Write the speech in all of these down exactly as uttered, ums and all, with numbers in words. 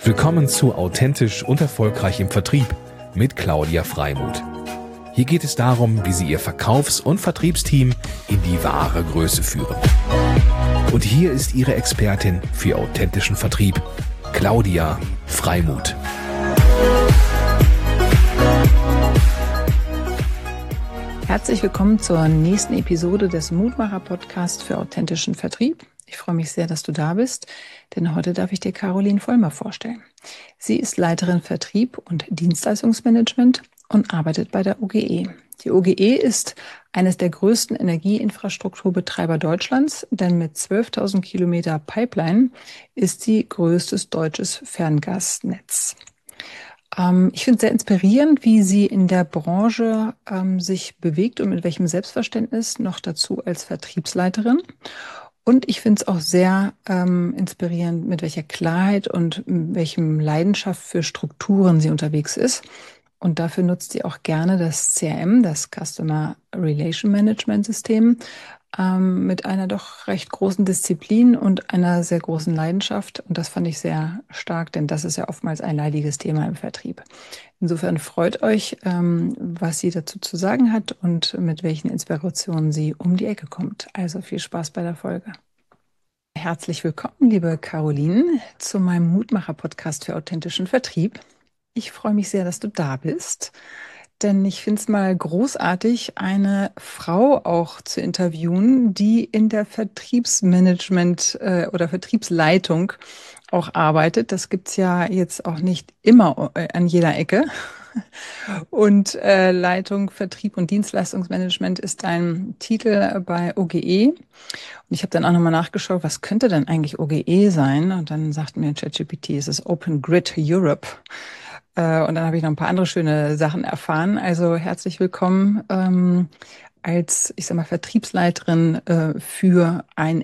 Willkommen zu Authentisch und Erfolgreich im Vertrieb mit Claudia Freimuth. Hier geht es darum, wie Sie Ihr Verkaufs- und Vertriebsteam in die wahre Größe führen. Und hier ist Ihre Expertin für authentischen Vertrieb, Claudia Freimuth. Herzlich willkommen zur nächsten Episode des Mutmacher-Podcasts für authentischen Vertrieb. Ich freue mich sehr, dass du da bist, denn heute darf ich dir Caroline Vollmer vorstellen. Sie ist Leiterin Vertrieb und Dienstleistungsmanagement und arbeitet bei der O G E. Die O G E ist eines der größten Energieinfrastrukturbetreiber Deutschlands, denn mit zwölftausend Kilometer Pipeline ist sie größtes deutsches Ferngasnetz. Ähm, ich finde es sehr inspirierend, wie sie in der Branche ähm, sich bewegt und mit welchem Selbstverständnis, noch dazu als Vertriebsleiterin. Und ich finde es auch sehr ähm, inspirierend, mit welcher Klarheit und mit welchem Leidenschaft für Strukturen sie unterwegs ist. Und dafür nutzt sie auch gerne das C R M, das Customer Relation Management System, ähm, mit einer doch recht großen Disziplin und einer sehr großen Leidenschaft. Und das fand ich sehr stark, denn das ist ja oftmals ein leidiges Thema im Vertrieb. Insofern freut euch, ähm, was sie dazu zu sagen hat und mit welchen Inspirationen sie um die Ecke kommt. Also viel Spaß bei der Folge. Herzlich willkommen, liebe Caroline, zu meinem Mutmacher-Podcast für authentischen Vertrieb. Ich freue mich sehr, dass du da bist, denn ich finde es mal großartig, eine Frau auch zu interviewen, die in der Vertriebsmanagement äh, oder Vertriebsleitung auch arbeitet. Das gibt es ja jetzt auch nicht immer äh, an jeder Ecke. Und äh, Leitung, Vertrieb und Dienstleistungsmanagement ist ein Titel bei O G E. Und ich habe dann auch nochmal nachgeschaut, was könnte denn eigentlich O G E sein? Und dann sagt mir ChatGPT, es ist Open Grid Europe. Äh, und dann habe ich noch ein paar andere schöne Sachen erfahren. Also herzlich willkommen ähm, als, ich sag mal, Vertriebsleiterin äh, für einen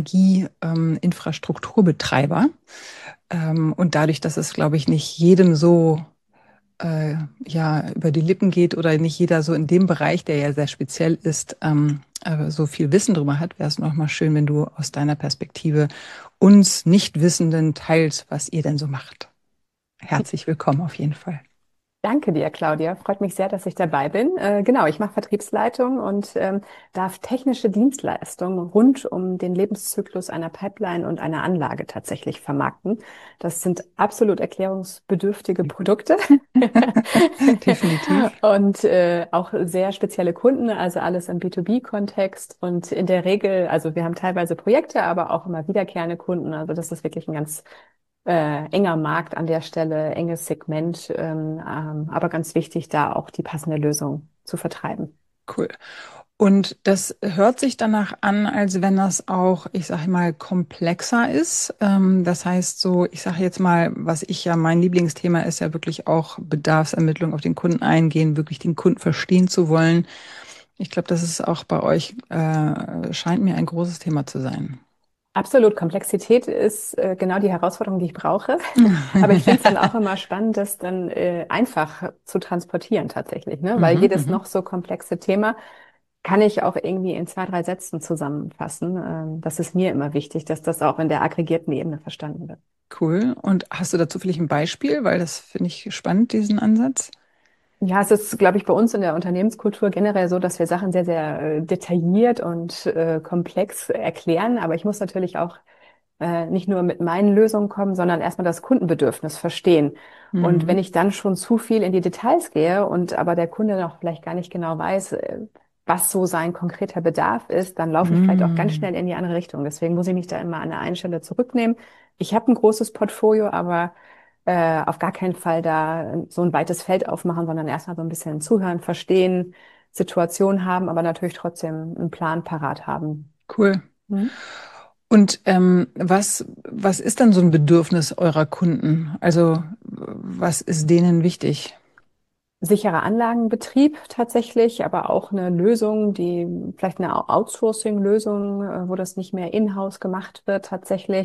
Energieinfrastrukturbetreiber. Ähm, und dadurch, dass es, glaube ich, nicht jedem so äh, ja, über die Lippen geht oder nicht jeder so in dem Bereich, der ja sehr speziell ist, ähm, äh, so viel Wissen drüber hat, wäre es nochmal schön, wenn du aus deiner Perspektive uns Nichtwissenden teilst, was ihr denn so macht. Herzlich willkommen auf jeden Fall. Danke dir, Claudia. Freut mich sehr, dass ich dabei bin. Äh, genau, ich mache Vertriebsleitung und ähm, darf technische Dienstleistungen rund um den Lebenszyklus einer Pipeline und einer Anlage tatsächlich vermarkten. Das sind absolut erklärungsbedürftige Produkte. Definitiv. Und äh, auch sehr spezielle Kunden, also alles im B zwei B-Kontext. Und in der Regel, also wir haben teilweise Projekte, aber auch immer wiederkehrende Kunden. Also das ist wirklich ein ganz Äh, enger Markt an der Stelle, enges Segment, ähm, ähm, aber ganz wichtig, da auch die passende Lösung zu vertreiben. Cool. Und das hört sich danach an, als wenn das auch, ich sage mal, komplexer ist. Ähm, das heißt so, ich sage jetzt mal, was ich ja, mein Lieblingsthema ist ja wirklich auch Bedarfsermittlung auf den Kunden eingehen, wirklich den Kunden verstehen zu wollen. Ich glaube, das ist auch bei euch, äh, scheint mir ein großes Thema zu sein. Absolut, Komplexität ist äh, genau die Herausforderung, die ich brauche. Aber ich finde es dann auch immer spannend, das dann äh, einfach zu transportieren tatsächlich, ne? Weil Mhm, jedes mhm. noch so komplexe Thema kann ich auch irgendwie in zwei, drei Sätzen zusammenfassen. Ähm, das ist mir immer wichtig, dass das auch in der aggregierten Ebene verstanden wird. Cool. Und hast du dazu vielleicht ein Beispiel? Weil das finde ich spannend, diesen Ansatz. Ja, es ist, glaube ich, bei uns in der Unternehmenskultur generell so, dass wir Sachen sehr, sehr äh, detailliert und äh, komplex erklären. Aber ich muss natürlich auch äh, nicht nur mit meinen Lösungen kommen, sondern erstmal das Kundenbedürfnis verstehen. Und wenn Mhm. ich dann schon zu viel in die Details gehe und aber der Kunde noch vielleicht gar nicht genau weiß, äh, was so sein konkreter Bedarf ist, dann laufe ich vielleicht auch ganz Mhm. schnell in die andere Richtung. Deswegen muss ich mich da immer an der einen Stelle zurücknehmen. Ich habe ein großes Portfolio, aber äh, auf gar keinen Fall da so ein weites Feld aufmachen, sondern erstmal so ein bisschen zuhören, verstehen, Situation haben, aber natürlich trotzdem einen Plan parat haben. Cool. Mhm. Und ähm, was, was ist dann so ein Bedürfnis eurer Kunden? Also was ist denen wichtig? Sicherer Anlagenbetrieb tatsächlich, aber auch eine Lösung, die vielleicht eine Outsourcing-Lösung, äh, wo das nicht mehr in-house gemacht wird tatsächlich.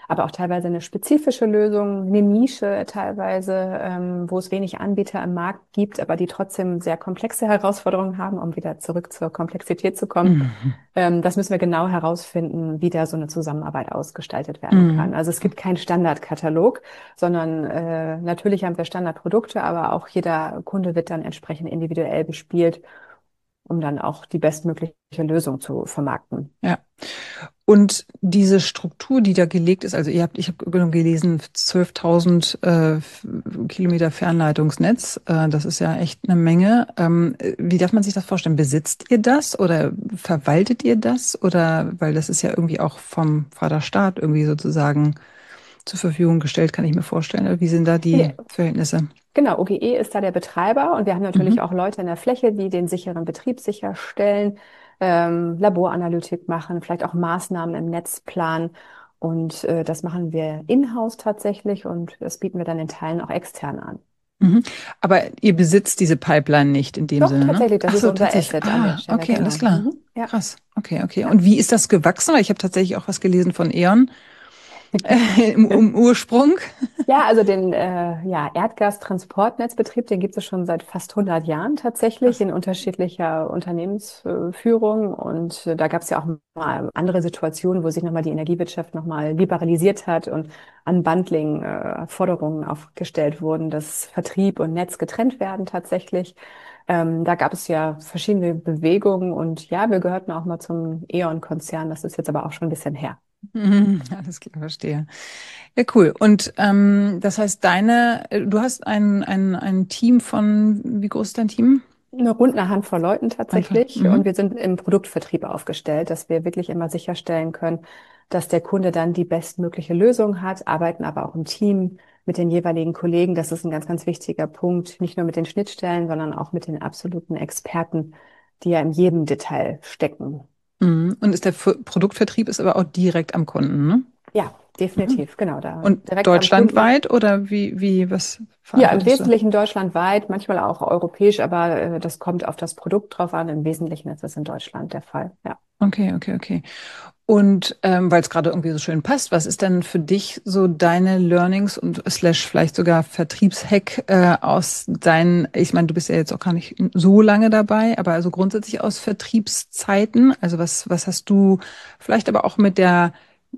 aber auch teilweise eine spezifische Lösung, eine Nische teilweise, ähm, wo es wenig Anbieter im Markt gibt, aber die trotzdem sehr komplexe Herausforderungen haben, um wieder zurück zur Komplexität zu kommen. Mhm. Ähm, das müssen wir genau herausfinden, wie da so eine Zusammenarbeit ausgestaltet werden kann. Mhm. Also es gibt keinen Standardkatalog, sondern äh, natürlich haben wir Standardprodukte, aber auch jeder Kunde wird dann entsprechend individuell bespielt, um dann auch die bestmögliche Lösung zu vermarkten. Ja. Und diese Struktur, die da gelegt ist, also ihr habt, ich habe gelesen, zwölftausend äh, Kilometer Fernleitungsnetz, äh, das ist ja echt eine Menge. Ähm, wie darf man sich das vorstellen? Besitzt ihr das oder verwaltet ihr das? Oder, weil das ist ja irgendwie auch vom Vaterstaat irgendwie sozusagen zur Verfügung gestellt, kann ich mir vorstellen. Wie sind da die Nee, Verhältnisse? genau, O G E ist da der Betreiber und wir haben natürlich Mhm. auch Leute in der Fläche, die den sicheren Betrieb sicherstellen, ähm, Laboranalytik machen, vielleicht auch Maßnahmen im Netz planen. Und äh, das machen wir in-house tatsächlich und das bieten wir dann in Teilen auch extern an. Mhm. Aber ihr besitzt diese Pipeline nicht in dem Doch, Sinne, ne? tatsächlich, das Ach ist so, unser tatsächlich. Asset an der Ah, Stelle, okay, alles genau. klar. Mhm, ja, Krass. Okay, okay. ja. Und wie ist das gewachsen? Weil ich habe tatsächlich auch was gelesen von E.ON äh, im, im Ursprung. Ja, also den äh, ja, Erdgastransportnetzbetrieb, den gibt es schon seit fast hundert Jahren tatsächlich Krass. in unterschiedlicher Unternehmensführung. Und äh, da gab es ja auch mal andere Situationen, wo sich nochmal die Energiewirtschaft nochmal liberalisiert hat und Unbundling äh, Forderungen aufgestellt wurden, dass Vertrieb und Netz getrennt werden tatsächlich. Ähm, da gab es ja verschiedene Bewegungen und ja, wir gehörten auch mal zum E.ON-Konzern. Das ist jetzt aber auch schon ein bisschen her. Mhm, alles klar, verstehe. Ja, cool. Und ähm, das heißt, deine, äh, du hast ein, ein, ein Team von, wie groß ist dein Team? Eine rund eine Handvoll Leuten Einfach. tatsächlich. Und Mhm. wir sind im Produktvertrieb aufgestellt, dass wir wirklich immer sicherstellen können, dass der Kunde dann die bestmögliche Lösung hat, arbeiten aber auch im Team mit den jeweiligen Kollegen. Das ist ein ganz, ganz wichtiger Punkt. Nicht nur mit den Schnittstellen, sondern auch mit den absoluten Experten, die ja in jedem Detail stecken. Mhm. Und ist der F Produktvertrieb ist aber auch direkt am Kunden, ne? Ja, Mhm. definitiv, genau, da Und direkt am Kunden. deutschlandweit oder wie, wie, was Ja, im verantwortest du? Wesentlichen deutschlandweit, manchmal auch europäisch, aber äh, das kommt auf das Produkt drauf an. Im Wesentlichen ist es in Deutschland der Fall, ja. Okay, okay, okay. Und ähm, weil es gerade irgendwie so schön passt, was ist denn für dich so deine Learnings und slash vielleicht sogar Vertriebshack äh, aus deinen, ich meine, du bist ja jetzt auch gar nicht so lange dabei, aber also grundsätzlich aus Vertriebszeiten, also was, was hast du vielleicht aber auch mit der,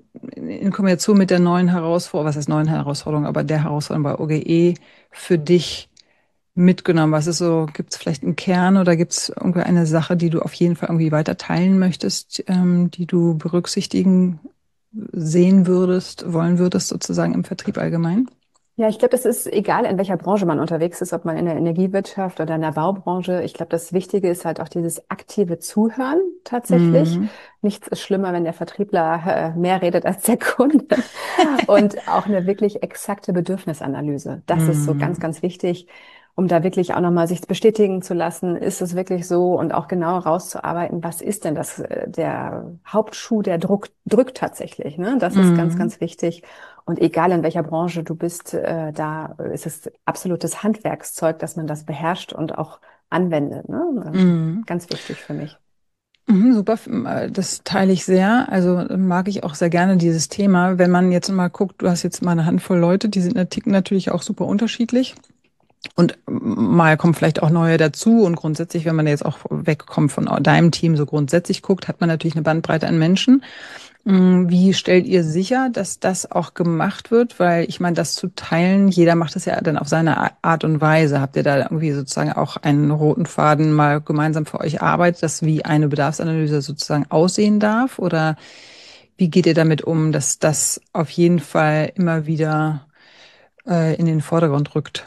in Kombination mit der neuen Herausforderung, was heißt neuen Herausforderung, aber der Herausforderung bei O G E für dich mitgenommen? Was ist so, gibt es vielleicht einen Kern oder gibt es irgendwie eine Sache, die du auf jeden Fall irgendwie weiter teilen möchtest, ähm, die du berücksichtigen sehen würdest, wollen würdest, sozusagen im Vertrieb allgemein? Ja, ich glaube, das ist egal, in welcher Branche man unterwegs ist, ob man in der Energiewirtschaft oder in der Baubranche. Ich glaube, das Wichtige ist halt auch dieses aktive Zuhören tatsächlich. Mhm. Nichts ist schlimmer, wenn der Vertriebler äh, mehr redet als der Kunde. Und auch eine wirklich exakte Bedürfnisanalyse. Das ist so ganz, Mhm. ganz wichtig, um da wirklich auch nochmal sich bestätigen zu lassen, ist es wirklich so und auch genau rauszuarbeiten, was ist denn das, äh, der Hauptschuh, der Druck, drückt tatsächlich, ne? Das ist ganz, Mhm. ganz wichtig. Und egal in welcher Branche du bist, äh, da ist es absolutes Handwerkszeug, dass man das beherrscht und auch anwendet, ne? Ähm, Mhm. Ganz wichtig für mich. Mhm, super, äh, das teile ich sehr. Also äh, mag ich auch sehr gerne dieses Thema. Wenn man jetzt mal guckt, du hast jetzt mal eine Handvoll Leute, die sind äh, ticken natürlich auch super unterschiedlich. Und mal kommen vielleicht auch neue dazu. Und grundsätzlich, wenn man jetzt auch wegkommt von deinem Team, so grundsätzlich guckt, hat man natürlich eine Bandbreite an Menschen. Mm, Wie stellt ihr sicher, dass das auch gemacht wird? Weil ich meine, das zu teilen, jeder macht es ja dann auf seine Art und Weise. Habt ihr da irgendwie sozusagen auch einen roten Faden mal gemeinsam für euch arbeitet, dass wie eine Bedarfsanalyse sozusagen aussehen darf? Oder wie geht ihr damit um, dass das auf jeden Fall immer wieder äh, in den Vordergrund rückt?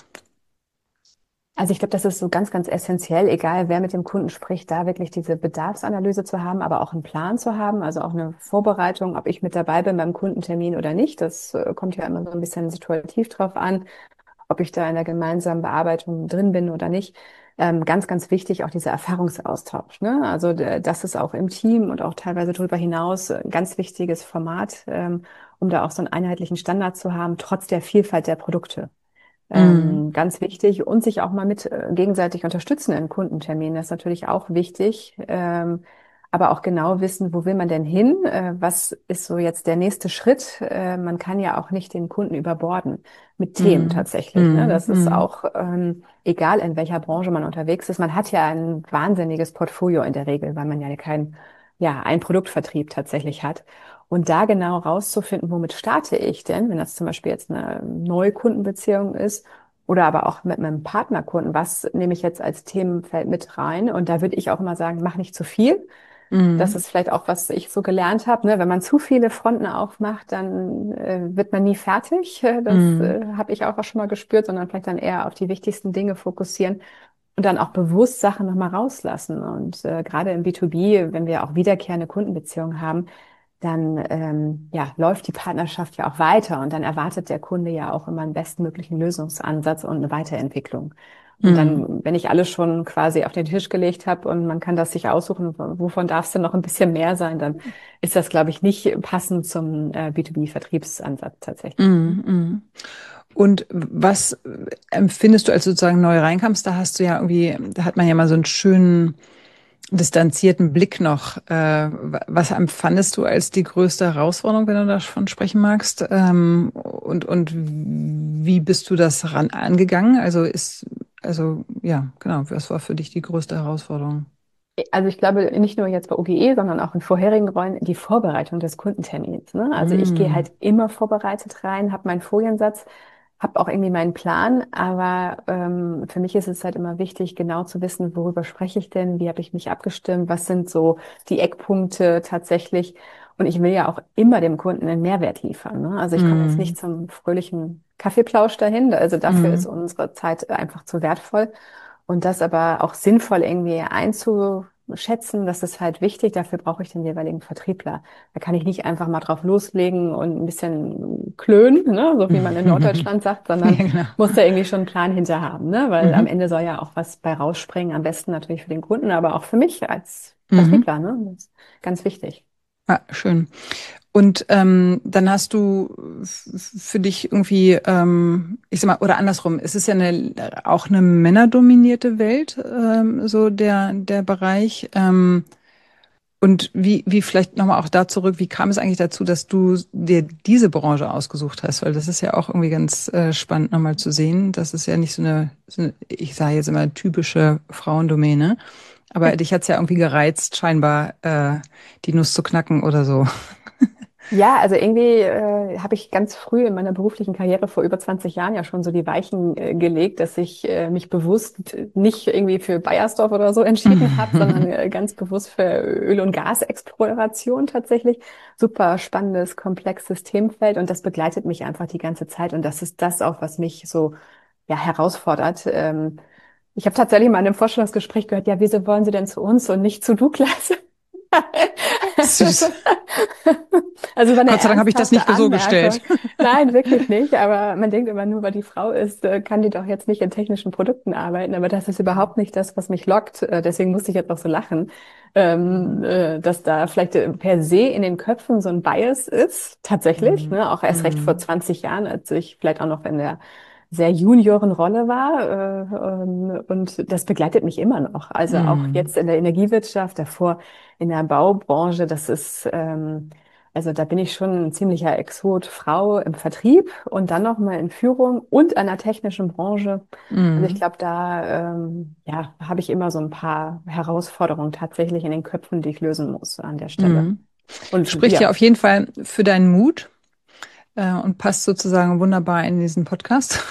Also ich glaube, das ist so ganz, ganz essentiell, egal wer mit dem Kunden spricht, da wirklich diese Bedarfsanalyse zu haben, aber auch einen Plan zu haben, also auch eine Vorbereitung, ob ich mit dabei bin beim Kundentermin oder nicht. Das äh, kommt ja immer so ein bisschen situativ drauf an, ob ich da in der gemeinsamen Bearbeitung drin bin oder nicht. Ähm, ganz, ganz wichtig auch dieser Erfahrungsaustausch, ne? Also äh, das ist auch im Team und auch teilweise darüber hinaus ein ganz wichtiges Format, ähm, um da auch so einen einheitlichen Standard zu haben, trotz der Vielfalt der Produkte. Mhm. Ähm, ganz wichtig und sich auch mal mit äh, gegenseitig unterstützen in Kundenterminen. Das ist natürlich auch wichtig. Ähm, aber auch genau wissen, wo will man denn hin? Äh, was ist so jetzt der nächste Schritt? Äh, man kann ja auch nicht den Kunden überborden mit Themen Mhm. tatsächlich. Ne? Mhm. Das ist Mhm. auch ähm, egal, in welcher Branche man unterwegs ist. Man hat ja ein wahnsinniges Portfolio in der Regel, weil man ja kein, ja, ein Produktvertrieb tatsächlich hat. Und da genau rauszufinden, womit starte ich denn, wenn das zum Beispiel jetzt eine neue Kundenbeziehung ist oder aber auch mit meinem Partnerkunden, was nehme ich jetzt als Themenfeld mit rein? Und da würde ich auch immer sagen, mach nicht zu viel. Das Mhm. ist vielleicht auch, was ich so gelernt habe, ne? Wenn man zu viele Fronten aufmacht, dann äh, wird man nie fertig. Äh, Das Mhm. äh, habe ich auch schon mal gespürt, sondern vielleicht dann eher auf die wichtigsten Dinge fokussieren und dann auch bewusst Sachen nochmal rauslassen. Und äh, gerade im B zwei B, wenn wir auch wiederkehrende Kundenbeziehungen haben, dann ähm, ja, läuft die Partnerschaft ja auch weiter und dann erwartet der Kunde ja auch immer einen bestmöglichen Lösungsansatz und eine Weiterentwicklung. Und Mhm. dann, wenn ich alles schon quasi auf den Tisch gelegt habe und man kann das sich aussuchen, wovon darf es denn noch ein bisschen mehr sein, dann ist das, glaube ich, nicht passend zum äh, B zwei B-Vertriebsansatz tatsächlich. Mhm. Mhm. Und was empfindest du, als du sozusagen neu reinkamst? Da hast du ja irgendwie, da hat man ja mal so einen schönen distanzierten Blick noch. Äh, was empfandest du als die größte Herausforderung, wenn du davon sprechen magst? Ähm, und, und wie bist du das ran angegangen? Also ist, also ja, genau, was war für dich die größte Herausforderung? Also ich glaube, nicht nur jetzt bei O G E, sondern auch in vorherigen Rollen die Vorbereitung des Kundentermins. Ne? Also ich gehe Mm, halt immer vorbereitet rein, habe meinen Foliensatz, habe auch irgendwie meinen Plan, aber ähm, für mich ist es halt immer wichtig, genau zu wissen, worüber spreche ich denn, wie habe ich mich abgestimmt, was sind so die Eckpunkte tatsächlich. Und ich will ja auch immer dem Kunden einen Mehrwert liefern. Ne? Also ich komme jetzt mm, nicht zum fröhlichen Kaffeeplausch dahin, also dafür ist mm, unsere Zeit einfach zu wertvoll. Und das aber auch sinnvoll irgendwie einzuschätzen, das ist halt wichtig. Dafür brauche ich den jeweiligen Vertriebler. Da kann ich nicht einfach mal drauf loslegen und ein bisschen klönen, ne, so wie man in mm. Norddeutschland sagt, Ja, sondern genau. muss da irgendwie schon einen Plan hinter haben, ne? Weil am Mhm. Ende soll ja auch was bei rausspringen. Am besten natürlich für den Kunden, aber auch für mich als Mhm. Vertriebler, ne? Das ist ganz wichtig. Ah, schön. Und ähm, dann hast du f- für dich irgendwie, ähm, ich sag mal, oder andersrum, es ist ja eine, auch eine männerdominierte Welt, ähm, so der, der Bereich. Ähm, und wie, wie vielleicht nochmal auch da zurück, wie kam es eigentlich dazu, dass du dir diese Branche ausgesucht hast? Weil das ist ja auch irgendwie ganz äh, spannend nochmal zu sehen. Das ist ja nicht so eine, so eine, ich sage jetzt immer, typische Frauendomäne. Aber dich hat's ja irgendwie gereizt, scheinbar äh, die Nuss zu knacken oder so. Ja, also irgendwie äh, habe ich ganz früh in meiner beruflichen Karriere vor über zwanzig Jahren ja schon so die Weichen äh, gelegt, dass ich äh, mich bewusst nicht irgendwie für Bayersdorf oder so entschieden habe, sondern äh, ganz bewusst für Öl- und Gasexploration tatsächlich. Super spannendes, komplexes Themenfeld und das begleitet mich einfach die ganze Zeit und das ist das auch, was mich so ja herausfordert. Ähm, ich habe tatsächlich mal in einem Vorstellungsgespräch gehört, ja, wieso wollen Sie denn zu uns und nicht zu Douglas? Süß. Also war eine Gott sei Dank habe ich das ernsthafte nicht so Anmerkung. gestellt. Nein, wirklich nicht. Aber man denkt immer nur, weil die Frau ist, äh, kann die doch jetzt nicht in technischen Produkten arbeiten. Aber das ist überhaupt nicht das, was mich lockt. Äh, Deswegen musste ich jetzt auch so lachen, ähm, Mhm. äh, dass da vielleicht äh, per se in den Köpfen so ein Bias ist. Tatsächlich, Mhm. ne? Auch erst recht vor Mhm. zwanzig Jahren, als ich vielleicht auch noch in der sehr Juniorenrolle war. Äh, ähm, und das begleitet mich immer noch. Also auch Mhm. jetzt in der Energiewirtschaft, davor in der Baubranche. Das ist, ähm, also da bin ich schon ein ziemlicher Exot, Frau im Vertrieb und dann noch mal in Führung und einer technischen Branche. Also ich Mhm. glaube, da ähm, ja, habe ich immer so ein paar Herausforderungen tatsächlich in den Köpfen, die ich lösen muss an der Stelle. Mhm. Und Spricht ja ja, auf jeden Fall für deinen Mut äh, und passt sozusagen wunderbar in diesen Podcast.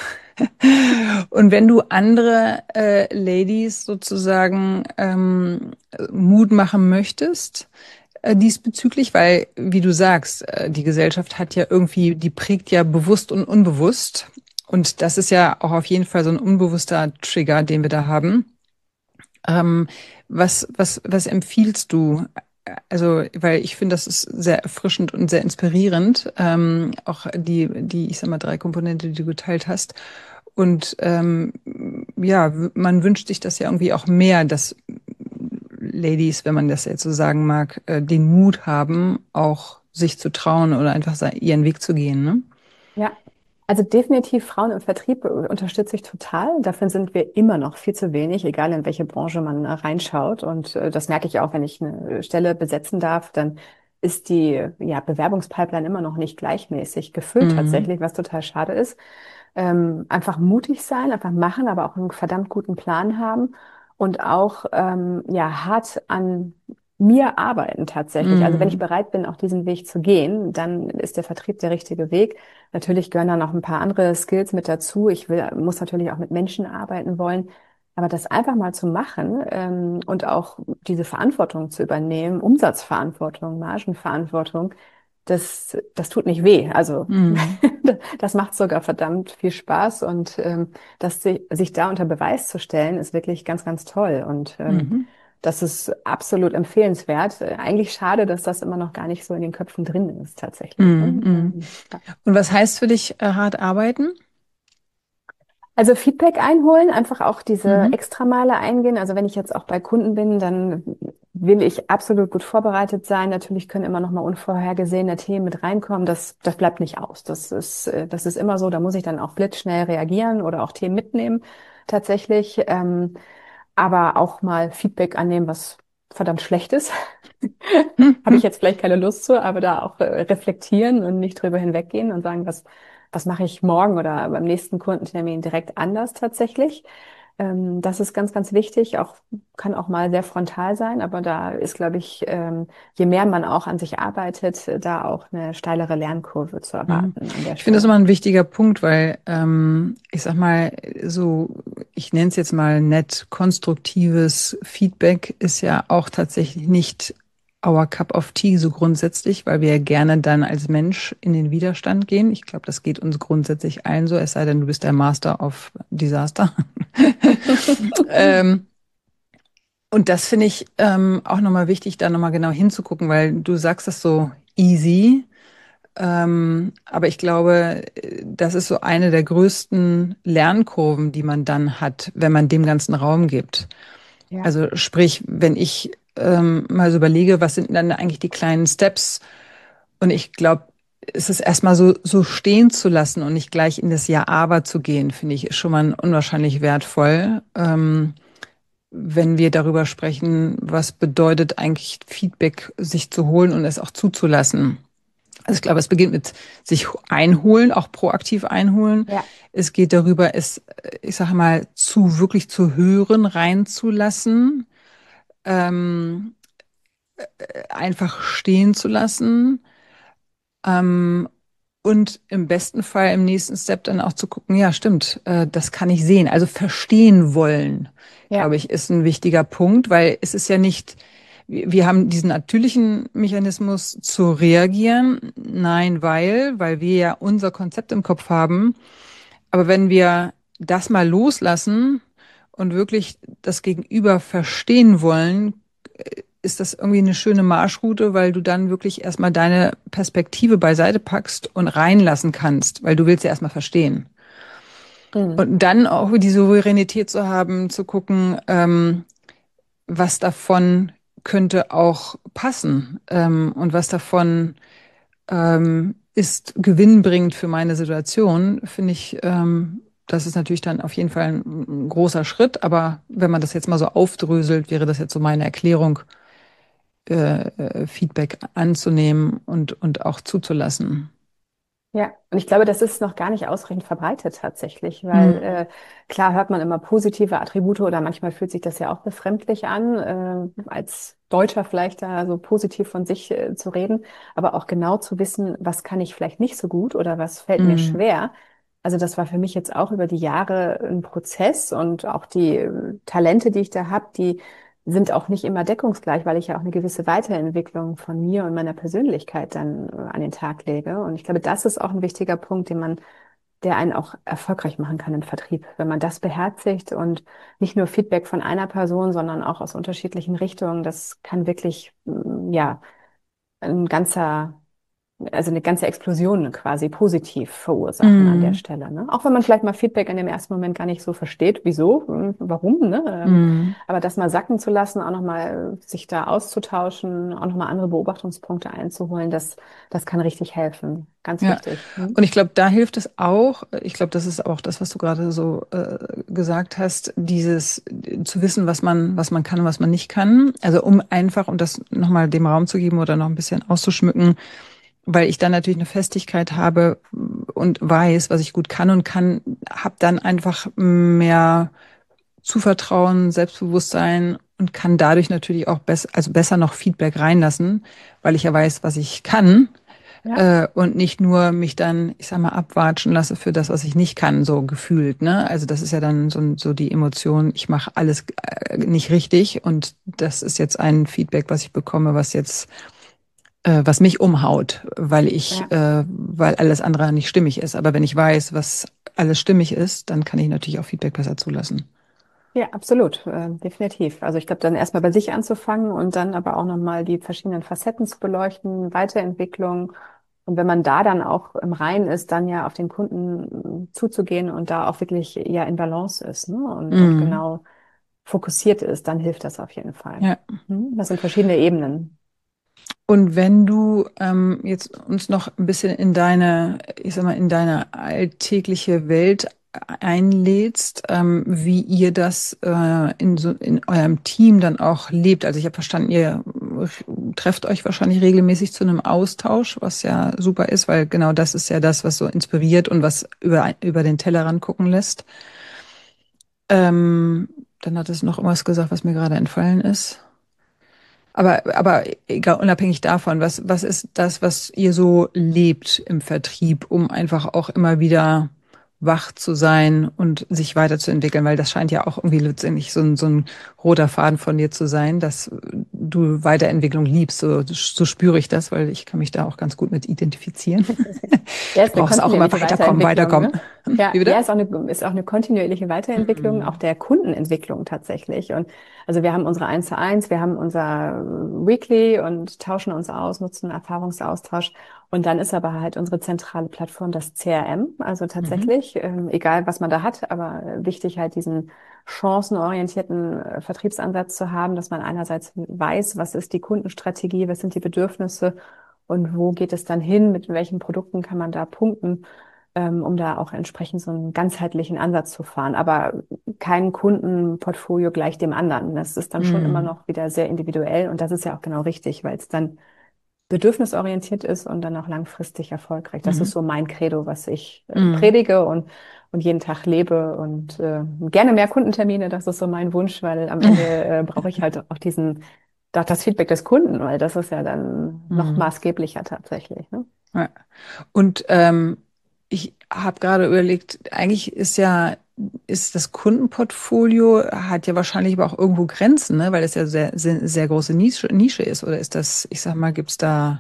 Und wenn du andere äh, Ladies sozusagen ähm, Mut machen möchtest, äh, diesbezüglich, weil, wie du sagst, äh, die Gesellschaft hat ja irgendwie, die prägt ja bewusst und unbewusst. Und das ist ja auch auf jeden Fall so ein unbewusster Trigger, den wir da haben. Ähm, was, was, was empfiehlst du? Also, weil ich finde, das ist sehr erfrischend und sehr inspirierend, ähm, auch die, die, ich sag mal, drei Komponente, die du geteilt hast. Und ähm, ja, w- man wünscht sich das ja irgendwie auch mehr, dass Ladies, wenn man das jetzt so sagen mag, äh, den Mut haben, auch sich zu trauen oder einfach se- ihren Weg zu gehen, ne? ja. Also definitiv Frauen im Vertrieb unterstütze ich total. Dafür sind wir immer noch viel zu wenig, egal in welche Branche man äh, reinschaut. Und äh, das merke ich auch, wenn ich eine Stelle besetzen darf, dann ist die ja, Bewerbungspipeline immer noch nicht gleichmäßig gefüllt Mhm. tatsächlich, was total schade ist. Ähm, einfach mutig sein, einfach machen, aber auch einen verdammt guten Plan haben und auch ähm, ja hart an mir arbeiten tatsächlich. Also wenn ich Mhm. bereit bin, auch diesen Weg zu gehen, dann ist der Vertrieb der richtige Weg. Natürlich gehören da noch ein paar andere Skills mit dazu. Ich will, muss natürlich auch mit Menschen arbeiten wollen. Aber das einfach mal zu machen ähm, und auch diese Verantwortung zu übernehmen, Umsatzverantwortung, Margenverantwortung, das, das tut nicht weh. Also Mhm. das macht sogar verdammt viel Spaß und ähm, das, sich, sich da unter Beweis zu stellen, ist wirklich ganz, ganz toll. Und ähm, Mhm. das ist absolut empfehlenswert. Äh, Eigentlich schade, dass das immer noch gar nicht so in den Köpfen drin ist, tatsächlich. Ne? Mhm. Mhm. Ähm, ja. Und was heißt für dich äh, hart arbeiten? Also Feedback einholen, einfach auch diese Mhm. Extrameile eingehen. Also wenn ich jetzt auch bei Kunden bin, dann will ich absolut gut vorbereitet sein. Natürlich können immer noch mal unvorhergesehene Themen mit reinkommen. Das, das bleibt nicht aus. Das ist, äh, das ist immer so. Da muss ich dann auch blitzschnell reagieren oder auch Themen mitnehmen, tatsächlich. Ähm, aber auch mal Feedback annehmen, was verdammt schlecht ist. Habe ich Mhm. jetzt vielleicht keine Lust zu, aber da auch äh, reflektieren und nicht drüber hinweggehen und sagen, was, was mache ich morgen oder beim nächsten Kundentermin direkt anders tatsächlich. Ähm, das ist ganz, ganz wichtig. Auch, kann auch mal sehr frontal sein, aber da ist, glaube ich, ähm, je mehr man auch an sich arbeitet, äh, da auch eine steilere Lernkurve zu Mhm. erwarten an der Ich finde das Stelle. immer ein wichtiger Punkt, weil ähm, ich sag mal, so, ich nenne es jetzt mal nett, konstruktives Feedback ist ja auch tatsächlich nicht our cup of tea so grundsätzlich, weil wir ja gerne dann als Mensch in den Widerstand gehen. Ich glaube, das geht uns grundsätzlich allen so, es sei denn, du bist der Master of Disaster. ähm, und das finde ich ähm, auch nochmal wichtig, da nochmal genau hinzugucken, weil du sagst das so easy. Ähm, aber ich glaube, äh, das ist so eine der größten Lernkurven, die man dann hat, wenn man dem ganzen Raum gibt. Ja. Also sprich, wenn ich ähm, mal so überlege, was sind dann eigentlich die kleinen Steps? Und ich glaube, es ist erstmal so, so stehen zu lassen und nicht gleich in das Ja, aber zu gehen, finde ich, ist schon mal unwahrscheinlich wertvoll. Ähm, wenn wir darüber sprechen, was bedeutet eigentlich Feedback sich zu holen und es auch zuzulassen. Also ich glaube, es beginnt mit sich einholen, auch proaktiv einholen. Ja. Es geht darüber, es, ich sage mal, zu wirklich zu hören, reinzulassen, ähm, einfach stehen zu lassen, ähm, und im besten Fall im nächsten Step dann auch zu gucken, ja, stimmt, äh, das kann ich sehen. Also verstehen wollen, Ja. glaube ich, ist ein wichtiger Punkt, weil es ist ja nicht, wir wir haben diesen natürlichen Mechanismus zu reagieren. Nein, weil, weil wir ja unser Konzept im Kopf haben. Aber wenn wir das mal loslassen und wirklich das Gegenüber verstehen wollen, ist das irgendwie eine schöne Marschroute, weil du dann wirklich erstmal deine Perspektive beiseite packst und reinlassen kannst, weil du willst ja erstmal verstehen. Mhm. Und dann auch die Souveränität zu haben, zu gucken, ähm, was davon könnte auch passen, ähm, und was davon ähm, ist gewinnbringend für meine Situation, finde ich, ähm, das ist natürlich dann auf jeden Fall ein, ein großer Schritt. Aber wenn man das jetzt mal so aufdröselt, wäre das jetzt so meine Erklärung, äh, äh, Feedback anzunehmen und, und auch zuzulassen. Ja, und ich glaube, das ist noch gar nicht ausreichend verbreitet tatsächlich, weil Mhm. äh, klar hört man immer positive Attribute oder manchmal fühlt sich das ja auch befremdlich an, äh, als Deutscher vielleicht da so positiv von sich äh, zu reden, aber auch genau zu wissen, was kann ich vielleicht nicht so gut oder was fällt mir Mhm. schwer. Also das war für mich jetzt auch über die Jahre ein Prozess und auch die äh, Talente, die ich da habe, die sind auch nicht immer deckungsgleich, weil ich ja auch eine gewisse Weiterentwicklung von mir und meiner Persönlichkeit dann äh, an den Tag lege. Und ich glaube, das ist auch ein wichtiger Punkt, den man, der einen auch erfolgreich machen kann im Vertrieb, wenn man das beherzigt und nicht nur Feedback von einer Person, sondern auch aus unterschiedlichen Richtungen. Das kann wirklich, mm, ja, ein ganzer also eine ganze Explosion quasi positiv verursachen an der Mm. Stelle. Ne? Auch wenn man vielleicht mal Feedback in dem ersten Moment gar nicht so versteht, wieso, hm, warum, ne? Ähm, Mm. Aber das mal sacken zu lassen, auch nochmal sich da auszutauschen, auch nochmal andere Beobachtungspunkte einzuholen, das, das kann richtig helfen. Ganz Ja, wichtig. Hm? und ich glaube, da hilft es auch, ich glaube, das ist auch das, was du gerade so äh, gesagt hast, dieses äh, zu wissen, was man, was man kann und was man nicht kann. Also um einfach, um das nochmal dem Raum zu geben oder noch ein bisschen auszuschmücken, weil ich dann natürlich eine Festigkeit habe und weiß, was ich gut kann und kann, habe dann einfach mehr Zuvertrauen, Selbstbewusstsein und kann dadurch natürlich auch besser, also besser noch Feedback reinlassen, weil ich ja weiß, was ich kann Ja. äh, und nicht nur mich dann, ich sag mal, abwatschen lasse für das, was ich nicht kann, so gefühlt, ne? Also das ist ja dann so, so die Emotion, ich mache alles äh, nicht richtig und das ist jetzt ein Feedback, was ich bekomme, was jetzt, äh, was mich umhaut, weil ich, Ja. äh, weil alles andere nicht stimmig ist. Aber wenn ich weiß, was alles stimmig ist, dann kann ich natürlich auch Feedback besser zulassen. Ja, absolut, äh, definitiv. Also ich glaube, dann erstmal bei sich anzufangen und dann aber auch nochmal die verschiedenen Facetten zu beleuchten, Weiterentwicklung. Und wenn man da dann auch im Reinen ist, dann ja auf den Kunden äh, zuzugehen und da auch wirklich ja in Balance ist, ne? Und, und Mhm. genau fokussiert ist, dann hilft das auf jeden Fall. Ja. Mhm. Das sind verschiedene Ebenen. Und wenn du ähm, jetzt uns noch ein bisschen in deine, ich sag mal, in deine alltägliche Welt einlädst, ähm, wie ihr das äh, in so in eurem Team dann auch lebt. Also ich habe verstanden, ihr trefft euch wahrscheinlich regelmäßig zu einem Austausch, was ja super ist, weil genau das ist ja das, was so inspiriert und was über über den Tellerrand gucken lässt. Ähm, dann hat es noch irgendwas gesagt, was mir gerade entfallen ist. Aber, aber egal, unabhängig davon, was, was ist das, was ihr so lebt im Vertrieb, um einfach auch immer wieder wach zu sein und sich weiterzuentwickeln? Weil das scheint ja auch irgendwie letztendlich so ein, so ein roter Faden von dir zu sein, dass du Weiterentwicklung liebst. So, so spüre ich das, weil ich kann mich da auch ganz gut mit identifizieren. Ja, Du ist eine brauchst auch immer kontinuierliche weiterkommen, Weiterentwicklung, weiterkommen. ne? Ja, Wie ja, bitte? ist auch eine, ist auch eine kontinuierliche Weiterentwicklung, auch Mhm. der Kundenentwicklung tatsächlich. Und also wir haben unsere eins zu eins, wir haben unser Weekly und tauschen uns aus, nutzen Erfahrungsaustausch. Und dann ist aber halt unsere zentrale Plattform das C R M. Also Mhm. tatsächlich, ähm, egal was man da hat, aber wichtig halt diesen chancenorientierten äh, Vertriebsansatz zu haben, dass man einerseits weiß, was ist die Kundenstrategie, was sind die Bedürfnisse und wo geht es dann hin, mit welchen Produkten kann man da punkten, ähm, um da auch entsprechend so einen ganzheitlichen Ansatz zu fahren. Aber kein Kundenportfolio gleich dem anderen. Das ist dann schon immer Mhm. noch wieder sehr individuell und das ist ja auch genau richtig, weil es dann bedürfnisorientiert ist und dann auch langfristig erfolgreich. Das ist Mhm. so mein Credo, was ich äh, Mhm. predige und, und jeden Tag lebe und äh, gerne mehr Kundentermine. Das ist so mein Wunsch, weil am Ende äh, brauche ich halt auch diesen, auch das Feedback des Kunden, weil das ist ja dann noch Mhm. maßgeblicher tatsächlich. Ne? Ja. Und ähm, ich habe gerade überlegt, eigentlich ist ja, ist das Kundenportfolio, hat ja wahrscheinlich aber auch irgendwo Grenzen, ne? Weil es ja sehr, sehr, sehr große Nische, Nische ist. Oder ist das, ich sag mal, gibt's da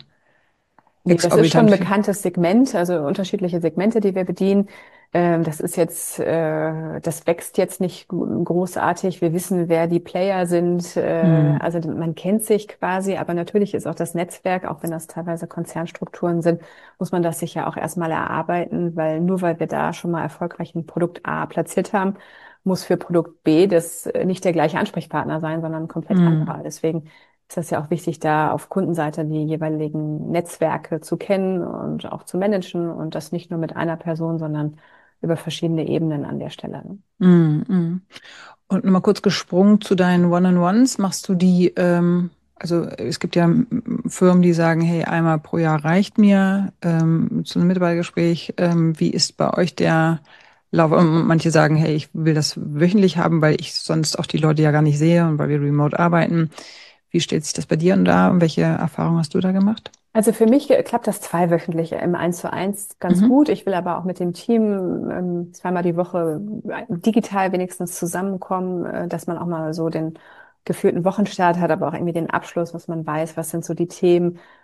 Nee, das ist schon ein exorbitant viel? bekanntes Segment, also unterschiedliche Segmente, die wir bedienen. Ähm, das ist jetzt, äh, das wächst jetzt nicht gro- großartig. Wir wissen, wer die Player sind. Äh, Hm. also man kennt sich quasi, aber natürlich ist auch das Netzwerk, auch wenn das teilweise Konzernstrukturen sind, muss man das sich ja auch erstmal erarbeiten, weil nur weil wir da schon mal erfolgreich ein Produkt A platziert haben, muss für Produkt B das äh, nicht der gleiche Ansprechpartner sein, sondern ein komplett Hm. anderer. Deswegen ist das ja auch wichtig, da auf Kundenseite die jeweiligen Netzwerke zu kennen und auch zu managen und das nicht nur mit einer Person, sondern über verschiedene Ebenen an der Stelle. Ne? Hm. Hm. Und nochmal kurz gesprungen zu deinen One-on-Ones. Machst du die, ähm, also es gibt ja mm, Firmen, die sagen, hey, einmal pro Jahr reicht mir, ähm, zu einem Mitarbeitergespräch. Ähm, wie ist bei euch der Lauf? Und manche sagen, hey, ich will das wöchentlich haben, weil ich sonst auch die Leute ja gar nicht sehe und weil wir remote arbeiten. Wie stellt sich das bei dir und da und welche Erfahrungen hast du da gemacht? Also für mich äh, klappt das zweiwöchentlich im Eins zu eins ganz Mhm. gut. Ich will aber auch mit dem Team ähm, zweimal die Woche äh, digital wenigstens zusammenkommen, äh, dass man auch mal so den geführten Wochenstart hat, aber auch irgendwie den Abschluss, was man weiß, was sind so die Themen.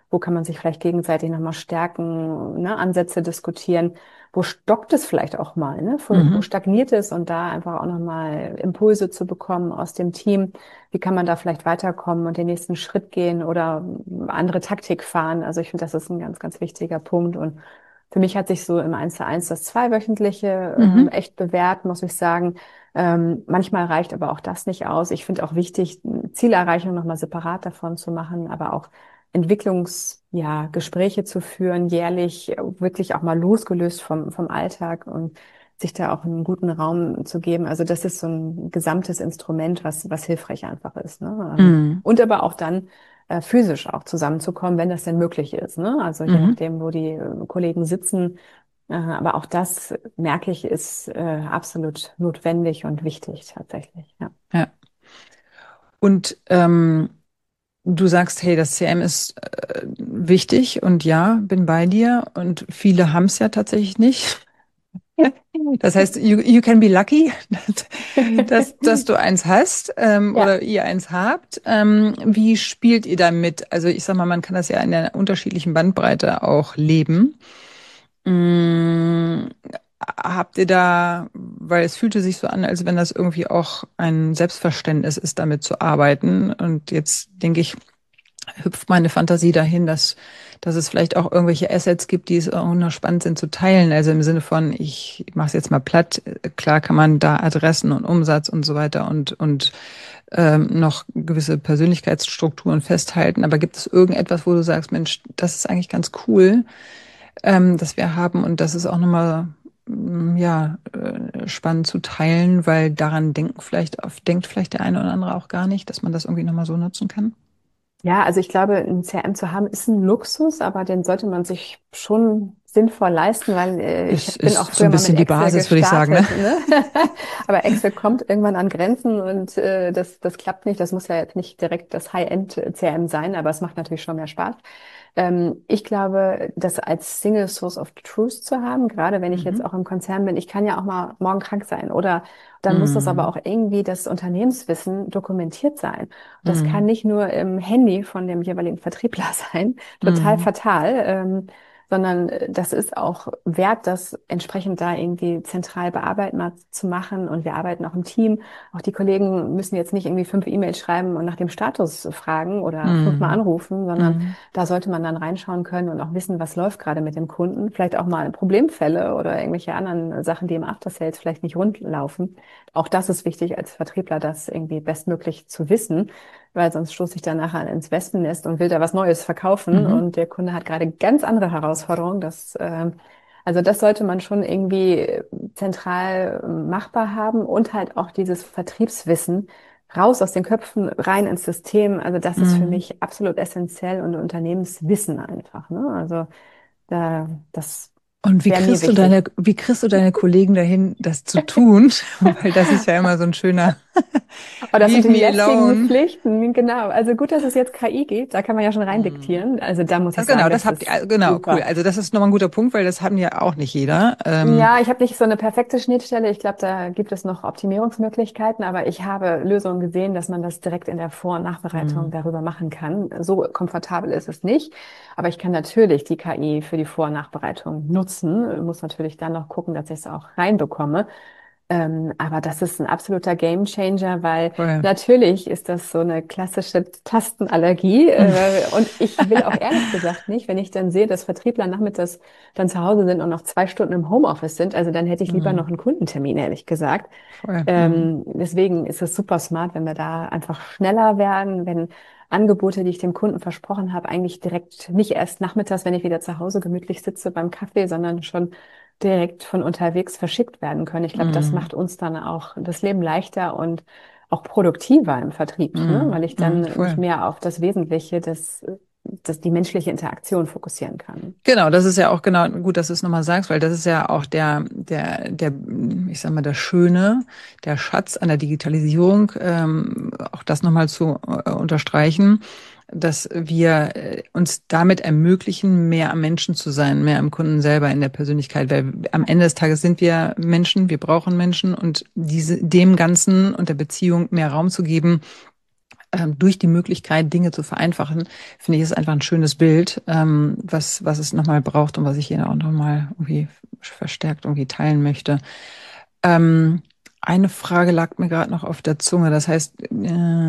Wo kann man sich vielleicht gegenseitig nochmal stärken, ne? Ansätze diskutieren? Wo stockt es vielleicht auch mal, ne? Wo, Mhm. wo stagniert es und da einfach auch nochmal Impulse zu bekommen aus dem Team. Wie kann man da vielleicht weiterkommen und den nächsten Schritt gehen oder andere Taktik fahren? Also ich finde, das ist ein ganz, ganz wichtiger Punkt. Und für mich hat sich so im eins zu eins das Zweiwöchentliche ähm, Mhm. echt bewährt, muss ich sagen. Ähm, manchmal reicht aber auch das nicht aus. Ich finde auch wichtig, Zielerreichung nochmal separat davon zu machen, aber auch Entwicklungs, ja, Gespräche zu führen, jährlich, wirklich auch mal losgelöst vom, vom Alltag und sich da auch einen guten Raum zu geben. Also das ist so ein gesamtes Instrument, was, was hilfreich einfach ist, ne? Ähm, Mhm. Und aber auch dann äh, physisch auch zusammenzukommen, wenn das denn möglich ist, ne? Also je Mhm. nachdem, wo die äh, Kollegen sitzen. Äh, aber auch das, merke ich, ist äh, absolut notwendig und wichtig tatsächlich, ja. Ja. Und ähm, du sagst, hey, das C R M ist äh, wichtig und ja, bin bei dir und viele haben es ja tatsächlich nicht. Das heißt, you, you can be lucky, dass, dass du eins hast ähm, Ja. oder ihr eins habt. Ähm, wie spielt ihr damit? Also ich sag mal, man kann das ja in der unterschiedlichen Bandbreite auch leben. Mm, habt ihr da, weil es fühlte sich so an, als wenn das irgendwie auch ein Selbstverständnis ist, damit zu arbeiten. Und jetzt denke ich, hüpft meine Fantasie dahin, dass, dass es vielleicht auch irgendwelche Assets gibt, die es auch noch spannend sind zu teilen. Also im Sinne von, ich mache es jetzt mal platt, klar kann man da Adressen und Umsatz und so weiter und, und ähm, noch gewisse Persönlichkeitsstrukturen festhalten. Aber gibt es irgendetwas, wo du sagst, Mensch, das ist eigentlich ganz cool, ähm, das wir haben und das ist auch nochmal mm, ja, äh, spannend zu teilen, weil daran denken vielleicht, auf, denkt vielleicht der eine oder andere auch gar nicht, dass man das irgendwie nochmal so nutzen kann. Ja, also ich glaube, ein C R M zu haben ist ein Luxus, aber den sollte man sich schon sinnvoll leisten, weil äh, ich Ist, bin auch ist so früher ein mal mit bisschen die Excel Basis, würde ich sagen, ne? gestartet, ne? Aber Excel kommt irgendwann an Grenzen und äh, das, das klappt nicht. Das muss ja jetzt nicht direkt das High-End-C R M sein, aber es macht natürlich schon mehr Spaß. Ähm, ich glaube, das als Single Source of Truth zu haben, gerade wenn ich jetzt Mhm. auch im Konzern bin, ich kann ja auch mal morgen krank sein oder dann muss das aber Mhm. auch irgendwie das Unternehmenswissen dokumentiert sein. Das kann Mhm. nicht nur im Handy von dem jeweiligen Vertriebler sein, total Mhm. fatal, ähm, sondern äh, das ist auch wert, das entsprechend da irgendwie zentral bearbeitbar zu machen. Und wir arbeiten auch im Team. Auch die Kollegen müssen jetzt nicht irgendwie fünf E-Mails schreiben und nach dem Status fragen oder fünfmal Mhm. anrufen, sondern Mhm. da sollte man dann reinschauen können und auch wissen, was läuft gerade mit dem Kunden. Vielleicht auch mal Problemfälle oder irgendwelche anderen Sachen, die im After Sales vielleicht nicht rund laufen. Auch das ist wichtig als Vertriebler, das irgendwie bestmöglich zu wissen, weil sonst stoße ich dann nachher ins Wespennest und will da was Neues verkaufen Mhm. und der Kunde hat gerade ganz andere Herausforderungen. Das, ähm, also das sollte man schon irgendwie zentral ähm, machbar haben und halt auch dieses Vertriebswissen raus aus den Köpfen, rein ins System. Also das ist für Mhm. mich absolut essentiell und Unternehmenswissen einfach, ne? Also da, das Und wie wäre mir kriegst du wichtig. deine, wie kriegst du deine Kollegen dahin, das zu tun? Weil das ist ja immer so ein schöner Aber das sind Leave die me lästigen alone. Pflichten, genau. Also gut, dass es jetzt K I gibt, da kann man ja schon Mhm. reindiktieren. Also da muss ich Also genau, sagen, das das habt ihr, ist also genau, cool. super. Also das ist nochmal ein guter Punkt, weil das haben ja auch nicht jeder. Ähm, Ja, ich habe nicht so eine perfekte Schnittstelle. Ich glaube, da gibt es noch Optimierungsmöglichkeiten, aber ich habe Lösungen gesehen, dass man das direkt in der Vor- und Nachbereitung mhm. darüber machen kann. So komfortabel ist es nicht, aber ich kann natürlich die K I für die Vor- und Nachbereitung nutzen. Muss natürlich dann noch gucken, dass ich es auch reinbekomme. Ähm, aber das ist ein absoluter Gamechanger, weil Voll. natürlich ist das so eine klassische Tastenallergie. Äh, und ich will auch ehrlich gesagt nicht, wenn ich dann sehe, dass Vertriebler nachmittags dann zu Hause sind und noch zwei Stunden im Homeoffice sind, also dann hätte ich lieber noch Mhm. einen Kundentermin, ehrlich gesagt. Voll. Mhm. Ähm, deswegen ist es super smart, wenn wir da einfach schneller werden, wenn Angebote, die ich dem Kunden versprochen habe, eigentlich direkt nicht erst nachmittags, wenn ich wieder zu Hause gemütlich sitze beim Kaffee, sondern schon direkt von unterwegs verschickt werden können. Ich glaube, das Mhm. macht uns dann auch das Leben leichter und auch produktiver im Vertrieb, ne? Weil Mhm. ich Mhm. dann mich Voll. mehr auf das Wesentliche, das, das die menschliche Interaktion fokussieren kann. Genau, das ist ja auch genau gut, dass du es nochmal sagst, weil das ist ja auch der, der, der, ich sag mal, der Schöne, der Schatz an der Digitalisierung, ähm, auch das nochmal zu äh, unterstreichen, dass wir äh, uns damit ermöglichen, mehr am Menschen zu sein, mehr am Kunden selber in der Persönlichkeit, weil am Ende des Tages sind wir Menschen, wir brauchen Menschen und diese, dem Ganzen und der Beziehung mehr Raum zu geben, ähm, durch die Möglichkeit, Dinge zu vereinfachen, finde ich, ist einfach ein schönes Bild, ähm, was, was es nochmal braucht und was ich hier auch nochmal irgendwie verstärkt irgendwie teilen möchte. Ähm, eine Frage lag mir gerade noch auf der Zunge. Das heißt, äh,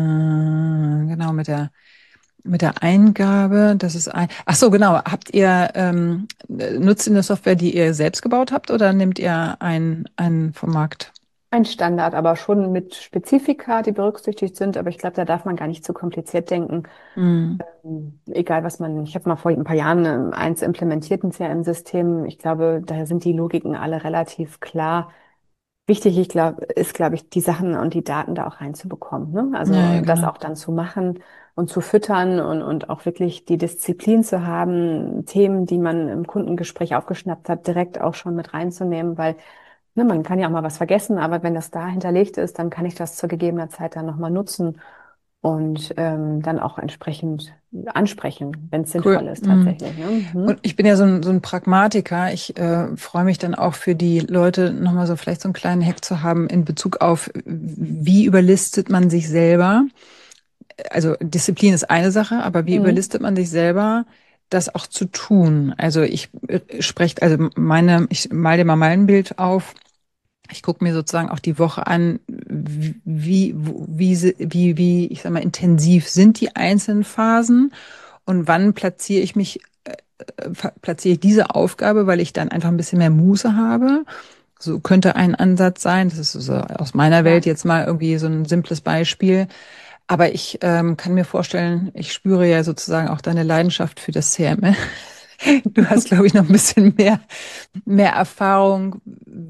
genau mit der mit der Eingabe, das ist ein. Ach so, genau. Habt ihr ähm, nutzt ihr eine Software, die ihr selbst gebaut habt, oder nehmt ihr ein ein vom Markt? Ein Standard, aber schon mit Spezifika, die berücksichtigt sind. Aber ich glaube, da darf man gar nicht zu kompliziert denken. Mm, Ähm, Egal, was man, ich habe mal vor ein paar Jahren ähm, eins implementiert, ein C R M-System. Ich glaube, da sind die Logiken alle relativ klar. Wichtig, ich glaube, ist, glaube ich, die Sachen und die Daten da auch reinzubekommen, ne? ja, Also ja, das genau. auch dann zu machen und zu füttern und, und auch wirklich die Disziplin zu haben, Themen, die man im Kundengespräch aufgeschnappt hat, direkt auch schon mit reinzunehmen, weil ne, man kann ja auch mal was vergessen, aber wenn das da hinterlegt ist, dann kann ich das zu gegebener Zeit dann nochmal nutzen und ähm, dann auch entsprechend ansprechen, wenn es Cool. sinnvoll ist Mm. tatsächlich. Ne? Mhm. Und ich bin ja so ein, so ein Pragmatiker. Ich äh, freue mich dann auch für die Leute, nochmal so vielleicht so einen kleinen Hack zu haben in Bezug auf, wie überlistet man sich selber. Also Disziplin ist eine Sache, aber wie Mhm. überlistet man sich selber, das auch zu tun? Also ich äh, spreche, also meine, ich mal dir mal mein Bild auf. Ich gucke mir sozusagen auch die Woche an, wie, wo- wie, sie- wie, wie, ich sag mal, intensiv sind die einzelnen Phasen und wann platziere ich mich, äh, platziere ich diese Aufgabe, weil ich dann einfach ein bisschen mehr Muße habe. So könnte ein Ansatz sein. Das ist so aus meiner Welt Ja. jetzt mal irgendwie so ein simples Beispiel. Aber ich ähm, kann mir vorstellen, ich spüre ja sozusagen auch deine Leidenschaft für das C R M. Du hast, glaube ich, noch ein bisschen mehr, mehr Erfahrung.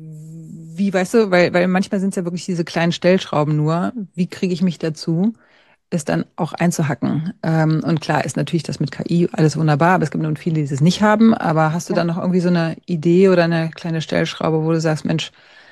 Wie, weißt du, weil, weil manchmal sind es ja wirklich diese kleinen Stellschrauben nur. Wie kriege ich mich dazu, es dann auch einzuhacken? Ähm, und klar ist natürlich das mit K I alles wunderbar, aber es gibt nun viele, die es nicht haben. Aber hast du da Ja. noch irgendwie so eine Idee oder eine kleine Stellschraube, wo du sagst, Mensch,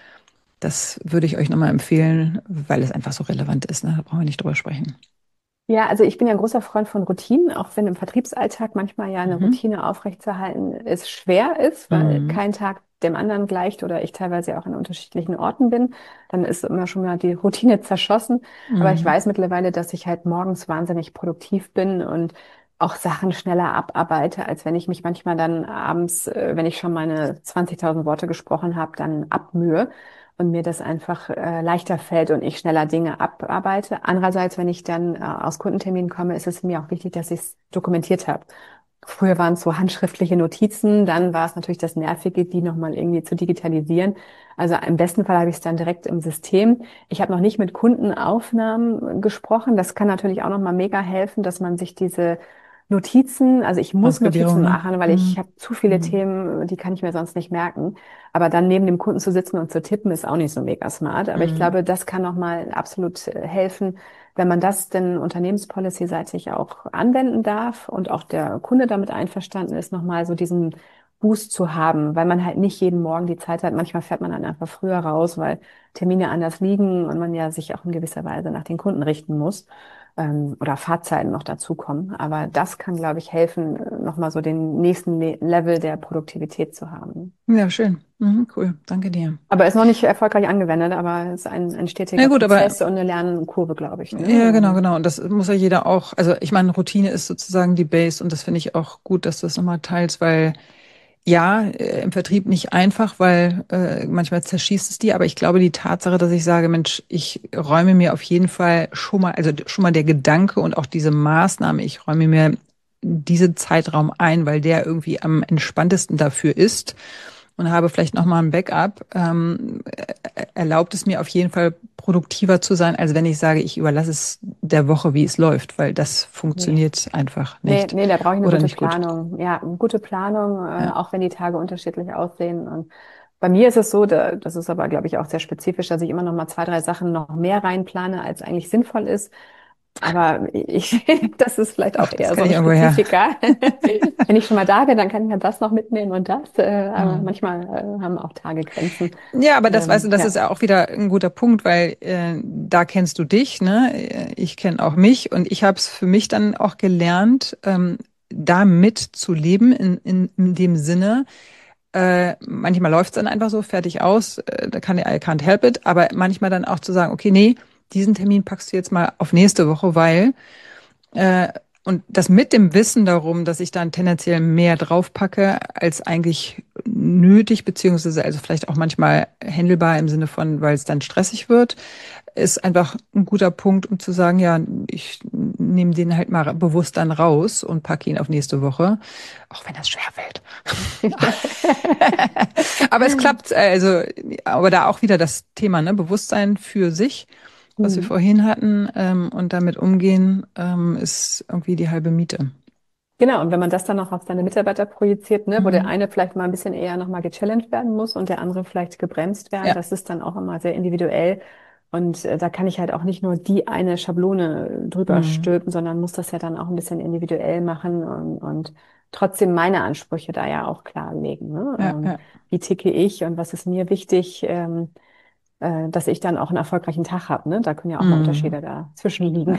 das würde ich euch nochmal empfehlen, weil es einfach so relevant ist, ne? Da brauchen wir nicht drüber sprechen. Ja, also ich bin ja ein großer Freund von Routinen, auch wenn im Vertriebsalltag manchmal ja eine Mhm. Routine aufrechtzuerhalten es schwer ist, weil Mhm. kein Tag dem anderen gleicht oder ich teilweise auch an unterschiedlichen Orten bin. Dann ist immer schon mal die Routine zerschossen. Aber ich Mhm. weiß mittlerweile, dass ich halt morgens wahnsinnig produktiv bin und auch Sachen schneller abarbeite, als wenn ich mich manchmal dann abends, äh, wenn ich schon meine zwanzigtausend Worte gesprochen habe, dann abmühe und mir das einfach äh, leichter fällt und ich schneller Dinge abarbeite. Andererseits, wenn ich dann äh, aus Kundenterminen komme, ist es mir auch wichtig, dass ich es dokumentiert habe. Früher waren es so handschriftliche Notizen, dann war es natürlich das Nervige, die nochmal irgendwie zu digitalisieren. Also im besten Fall habe ich es dann direkt im System. Ich habe noch nicht mit Kundenaufnahmen gesprochen. Das kann natürlich auch nochmal mega helfen, dass man sich diese Notizen, also ich muss Ausgewährung, Notizen ne? machen, weil ich Mhm. habe zu viele Mhm. Themen, die kann ich mir sonst nicht merken. Aber dann neben dem Kunden zu sitzen und zu tippen, ist auch nicht so mega smart. Aber ich Mhm. glaube, das kann nochmal absolut äh, helfen, wenn man das denn unternehmenspolicy-seitig auch anwenden darf und auch der Kunde damit einverstanden ist, nochmal so diesen Boost zu haben, weil man halt nicht jeden Morgen die Zeit hat. Manchmal fährt man dann einfach früher raus, weil Termine anders liegen und man ja sich auch in gewisser Weise nach den Kunden richten muss, ähm, oder Fahrzeiten noch dazukommen. Aber das kann, glaube ich, helfen, äh, nochmal so den nächsten Le Level der Produktivität zu haben. Ja, schön. Mhm, cool. Danke dir. Aber ist noch nicht erfolgreich angewendet, aber es ist ein, ein Na stetiger gut, aber Prozess und eine Lernkurve, glaube ich, ne? ja, genau, Ähm, genau. Und das muss ja jeder auch, also ich meine, Routine ist sozusagen die Base und das finde ich auch gut, dass du das nochmal teilst, weil ja, äh, im Vertrieb nicht einfach, weil äh, manchmal zerschießt es die, aber ich glaube, die Tatsache, dass ich sage, Mensch, ich räume mir auf jeden Fall schon mal, also schon mal der Gedanke und auch diese Maßnahme, ich räume mir diesen Zeitraum ein, weil der irgendwie am entspanntesten dafür ist und habe vielleicht noch mal ein Backup, ähm, erlaubt es mir auf jeden Fall produktiver zu sein, als wenn ich sage, ich überlasse es der Woche, wie es läuft, weil das nee. funktioniert einfach Nee, nicht nee, da brauche ich eine oder gute nicht gut. Planung. Ja, eine gute Planung, äh, Ja. auch wenn die Tage unterschiedlich aussehen. Und bei mir ist es so, da, das ist aber, glaube ich, auch sehr spezifisch, dass ich immer noch mal zwei, drei Sachen noch mehr reinplane, als eigentlich sinnvoll ist. Aber ich, das ist vielleicht Ach, auch das eher so kann ich ein irgendwo her. Spezifika. Wenn ich schon mal da bin, dann kann ich ja das noch mitnehmen und das. Äh, aber Hm. manchmal äh, haben auch Tage Grenzen. Ja, aber das weißt du, Ähm, das ja, ist ja auch wieder ein guter Punkt, weil äh, da kennst du dich, ne? Ich kenne auch mich und ich habe es für mich dann auch gelernt, ähm, damit zu leben in, in, in dem Sinne, äh, manchmal läuft es dann einfach so, fertig aus, äh, da kann I can't help it, aber manchmal dann auch zu sagen, okay, nee. diesen Termin packst du jetzt mal auf nächste Woche, weil äh, und das mit dem Wissen darum, dass ich dann tendenziell mehr draufpacke, als eigentlich nötig, beziehungsweise also vielleicht auch manchmal händelbar im Sinne von, weil es dann stressig wird, ist einfach ein guter Punkt, um zu sagen, ja, ich nehme den halt mal bewusst dann raus und packe ihn auf nächste Woche, auch wenn das schwerfällt. Aber es klappt, also, aber da auch wieder das Thema, ne, Bewusstsein für sich, was wir Mhm. vorhin hatten, ähm, und damit umgehen, ähm, ist irgendwie die halbe Miete. Genau, und wenn man das dann noch auf seine Mitarbeiter projiziert, ne, wo der Mhm. eine vielleicht mal ein bisschen eher nochmal gechallenged werden muss und der andere vielleicht gebremst werden, Ja. das ist dann auch immer sehr individuell. Und äh, da kann ich halt auch nicht nur die eine Schablone drüber Mhm. stülpen, sondern muss das ja dann auch ein bisschen individuell machen und, und trotzdem meine Ansprüche da ja auch klar legen. Ne? Ja, Ähm, ja. wie ticke ich und was ist mir wichtig, ähm, äh, dass ich dann auch einen erfolgreichen Tag habe. Ne? Da können ja auch mal Mhm. Unterschiede dazwischen liegen. Ja.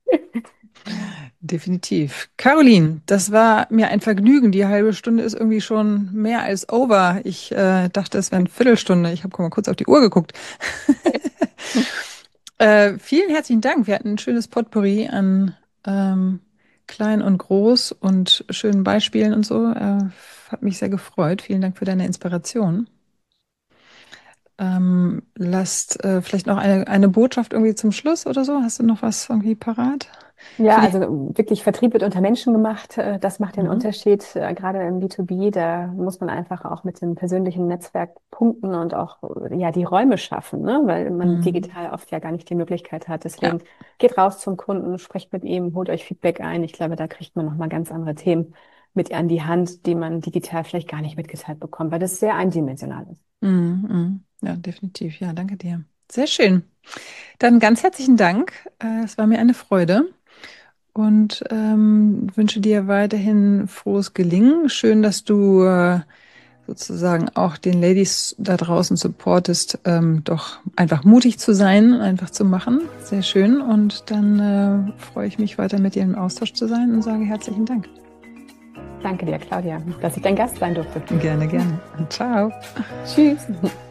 Definitiv. Caroline, das war mir ein Vergnügen. Die halbe Stunde ist irgendwie schon mehr als over. Ich äh, dachte, es wäre eine Viertelstunde. Ich habe mal kurz auf die Uhr geguckt. Äh, vielen herzlichen Dank. Wir hatten ein schönes Potpourri an ähm, klein und groß und schönen Beispielen und so. Äh, hat mich sehr gefreut. Vielen Dank für deine Inspiration. Ähm, lasst äh, vielleicht noch eine, eine Botschaft irgendwie zum Schluss oder so. Hast du noch was irgendwie parat? Ja, Für die. also wirklich Vertrieb wird unter Menschen gemacht. Äh, Das macht den Mhm. Unterschied, äh, gerade im B zwei B. Da muss man einfach auch mit dem persönlichen Netzwerk punkten und auch äh, ja die Räume schaffen, ne? Weil man Mhm. digital oft ja gar nicht die Möglichkeit hat. Ja. Deswegen geht raus zum Kunden, sprecht mit ihm, holt euch Feedback ein. Ich glaube, da kriegt man nochmal ganz andere Themen mit an die Hand, die man digital vielleicht gar nicht mitgeteilt bekommt, weil das sehr eindimensional ist. Mhm. Mhm. Ja, definitiv. Ja, danke dir. Sehr schön. Dann ganz herzlichen Dank. Äh, es war mir eine Freude und ähm, wünsche dir weiterhin frohes Gelingen. Schön, dass du äh, sozusagen auch den Ladies da draußen supportest, ähm, doch einfach mutig zu sein, einfach zu machen. Sehr schön. Und dann äh, freue ich mich weiter mit dir im Austausch zu sein und sage herzlichen Dank. Danke dir, Claudia, dass ich dein Gast sein durfte. Gerne, gerne. Ciao. Tschüss.